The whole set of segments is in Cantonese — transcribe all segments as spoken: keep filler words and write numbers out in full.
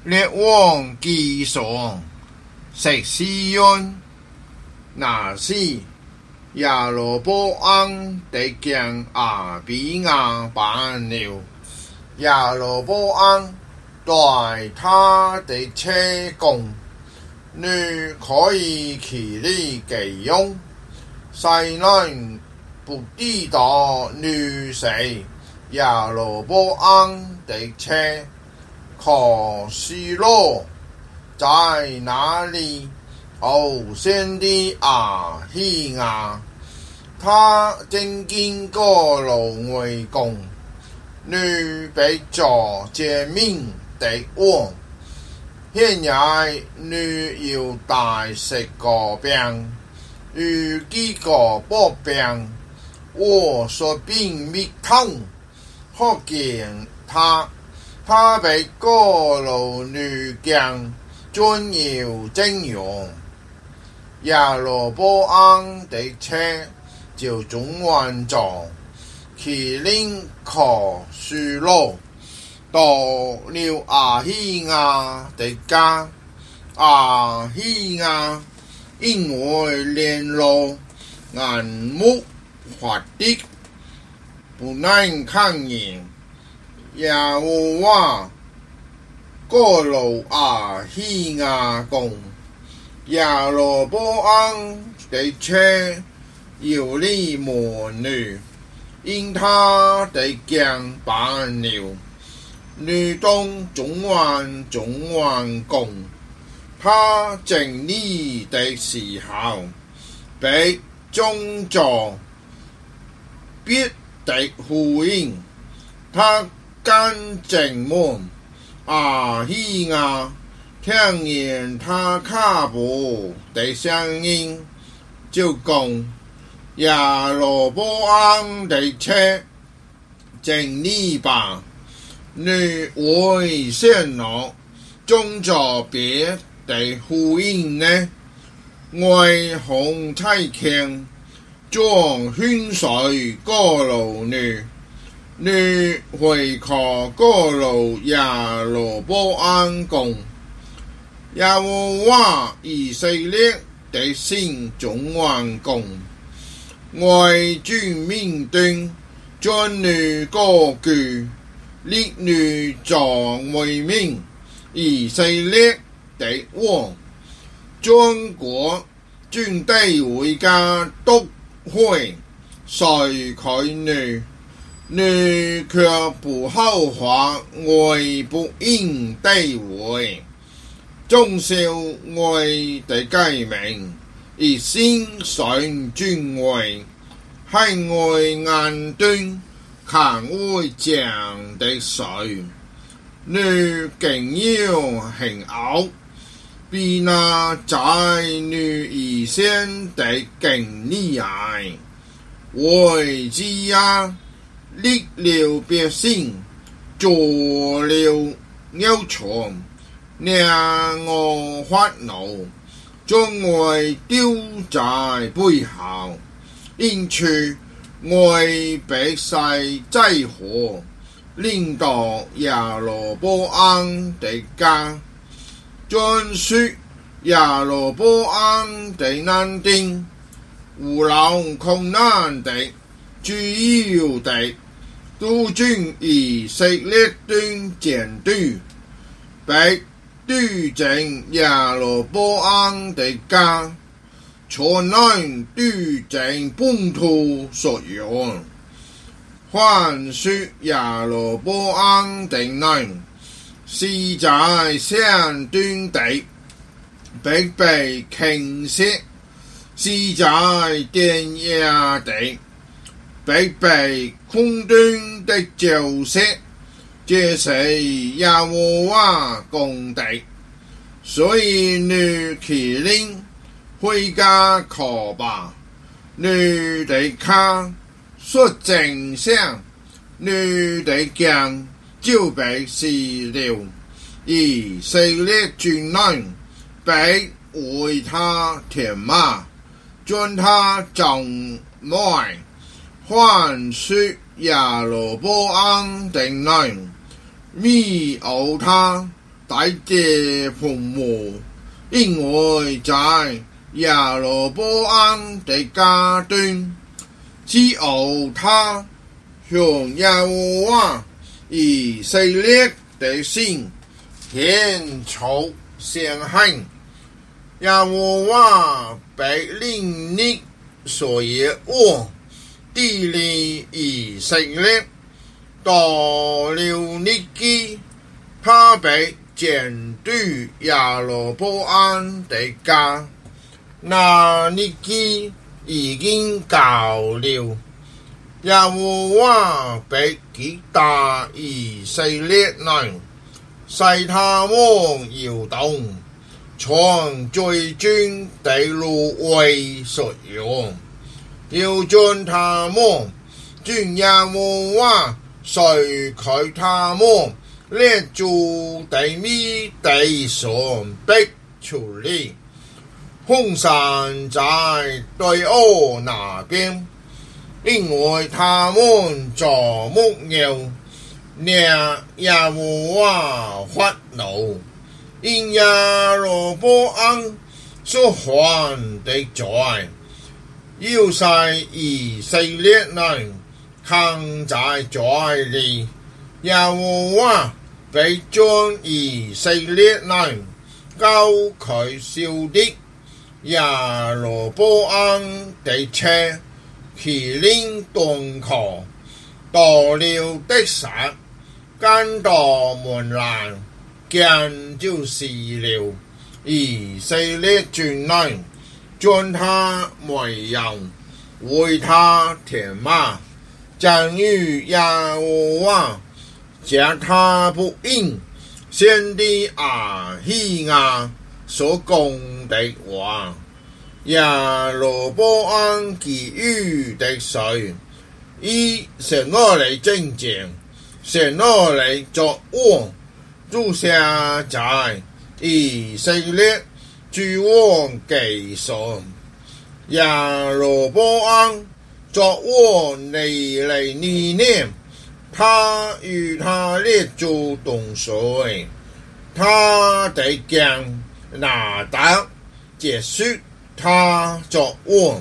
列王纪上十四章，那时亚罗波安得将阿比亚办了，亚罗波安对他的车讲：你可以起力给用，谁能不知道你是亚罗波安的车？可是咯，在那里后先的阿希亚，他正经过路为公，你被做诫命的王，现在你要带十个病，有几个不病，我说病密痛，可见他。他被过路女将尊要征用，亚罗波安的车就中完咗，其令可恕路到了阿希亚的家，阿希亚因为连路眼目发的，不能看见。耶和华過路阿希亞講，亞羅波安的車要你門女，因他的將辦了，女當中環中環講，他整理的時候，被中作必的呼應，他干正門阿希亞聽見他腳步的聲音，就講亞羅波安的車整理吧，你為什麼中作別的呼應呢？為紅彩傾將血水過路女，你會靠過路亞羅波安講，耶和華以色列的神中環講，為主命定，將你高舉，立你作為名，以色列的王，中國軍隊為家都會誰開你？你卻不後悔為不應地位，終少為的改名，以心上尊位，係為眼端看為講的水，你竟要行拗，比那在你以前的更厲害，為之呀！立了百姓，做了妖蟲，讓我發怒，將我丟在背後，因此我被世災禍，領到亞羅波安的家，將說亞羅波安的難定，無勞困難的，主要的。督軍以色列軍監督，被督正亞羅波安的家，錯難督正本土所用，還說亞羅波安的人是在相端地，被被傾瀉，是在典雅地。被被空中的照射，這是耶和華講的，所以你起令回家考吧，你的腳說正相，你的腳就被洗了，以色列軍人被為他填馬，將他種埋。還說亞羅波安的人，密毆他， 大地父母，因为在亚罗波安的家中，只有他向耶和华以色列的心献出献献。耶和华被令你所以我地里以色列到了日基，他被剪对亚罗波安的家，那日基已经到了。耶和華被擊打以色列人，使他們搖動，從最終的路為所用，要將他們將耶和華除去他們列祖的米地上逼出嚟。紅山在對岸那邊，因為他們做木牛，令耶和華發怒，因耶羅波安所犯的罪，要使以色列人陷在罪裏。耶和華必將以色列人交給仇敵。耶羅波安的車騎領斷河，到了的山，間到門欄，見就是了。以色列全人將他為人，為他填馬，正如耶和華將他不應先的亞希亞所講的話。耶羅波安給予的水，以神而來正正，神而來作王，住下在以色列諸王記上。耶羅波安作王尼嚟尼年，他與他列祖同歲，他的將拿答結束他作王。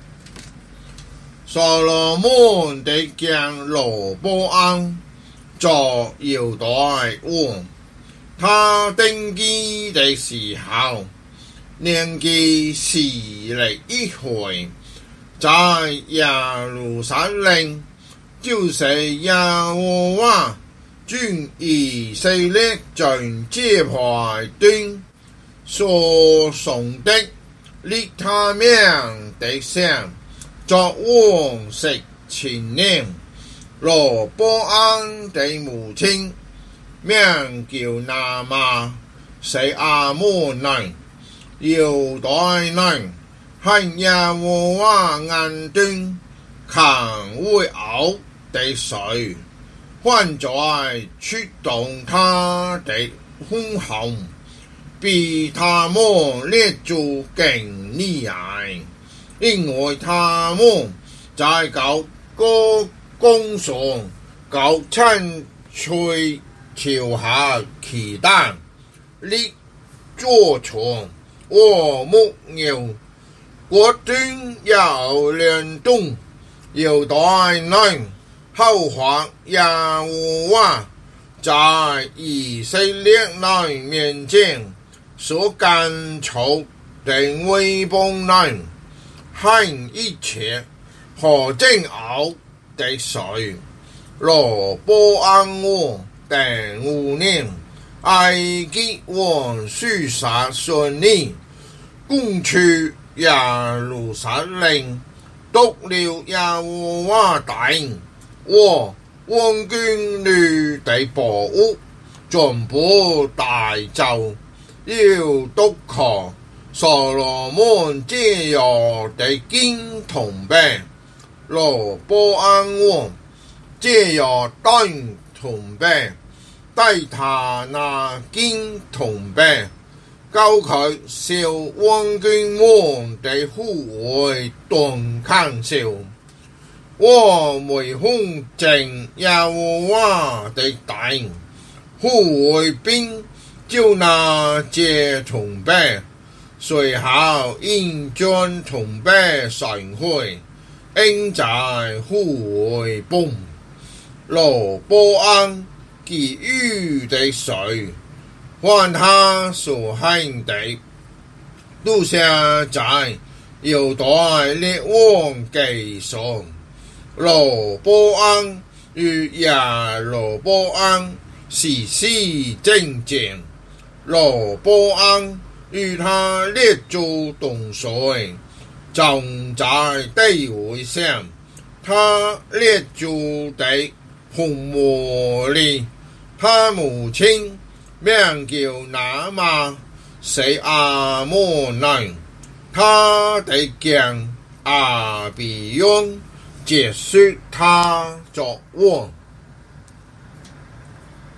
所羅門的將羅波安作猶大王，他登基的時候，年紀四十一歲，在耶路撒冷，就是耶和華將以色列全支派中所送的立他名的上作王十七年。羅波安的母親名叫拿瑪，是亞捫人，猶大人，係耶和華眼中看為惡的事，還在出動他的兇行，比他們列祖更厲害，因為他們在各個宮上各親隨朝下其單，立座床和木牛，國中有兩棟，猶大人後患耶和華在以色列人面前所干草的毀謗人，行一切可憎惡的事。羅波安王第五年，埃及王書撒順利攻取耶路撒冷，奪了耶和華殿和王宮裏的寶物，全部帶走，要奪去所羅門借用的金銅幣。羅波安王借用金銅幣，帶他那金銅幣交給小王君王的護衛斷看守。我未空正耶和華的殿，護衛兵就拿这同辈，随后因将同辈散会，应在护卫崩。罗波安给予的水，换他所行的，都下在有待列王计算。罗波安与亚罗波安是是正正，罗波安与他列祖同岁，站在地位上，他列祖的红魔力，他母亲名叫拿玛，是阿摩人，他的将阿比雍结束他作王。